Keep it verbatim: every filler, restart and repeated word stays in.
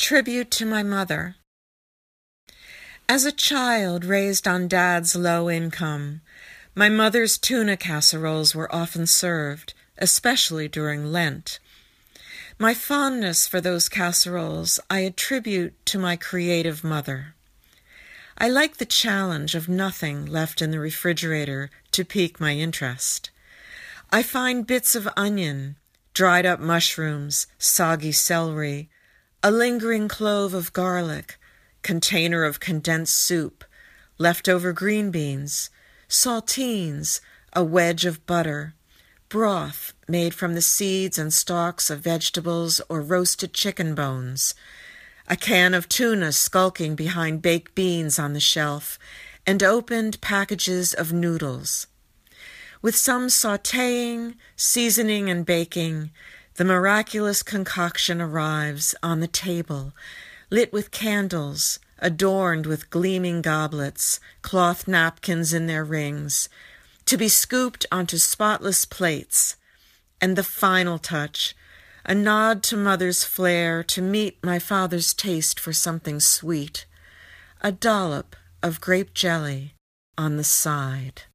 tribute to my mother. As a child raised on Dad's low income, my mother's tuna casseroles were often served, especially during Lent. My fondness for those casseroles I attribute to my creative mother. I like the challenge of nothing left in the refrigerator to pique my interest. I find bits of onion, dried up mushrooms, soggy celery, a lingering clove of garlic, container of condensed soup, leftover green beans, saltines, a wedge of butter, broth made from the seeds and stalks of vegetables or roasted chicken bones, a can of tuna skulking behind baked beans on the shelf, and opened packages of noodles. With some sautéing, seasoning, and baking, the miraculous concoction arrives on the table, lit with candles, adorned with gleaming goblets, cloth napkins in their rings, to be scooped onto spotless plates, and the final touch, a nod to Mother's flair to meet my father's taste for something sweet, a dollop of grape jelly on the side.